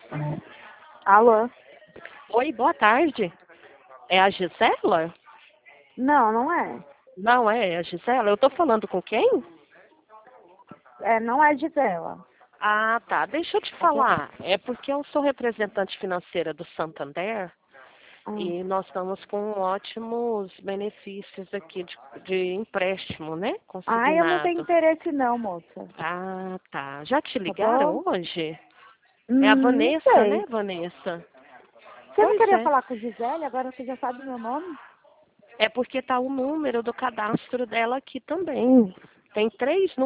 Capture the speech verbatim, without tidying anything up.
Alô? Oi, boa tarde. É a Gisela? Não, não é. Não é a Gisela? Eu tô falando com quem? É, não é Gisela. Ah, tá. Deixa eu te falar. É porque eu sou representante financeira do Santander Hum. e nós estamos com ótimos benefícios aqui de, de empréstimo, né? Ah, eu não tenho Consignado. interesse não, moça. Ah, tá. Já te Tá bom? ligaram hoje? É a Hum, não Vanessa, sei. né, Vanessa? Você não Pois queria é. falar com Gisele? Agora você já sabe meu nome? É porque tá o número do cadastro dela aqui também. Tem três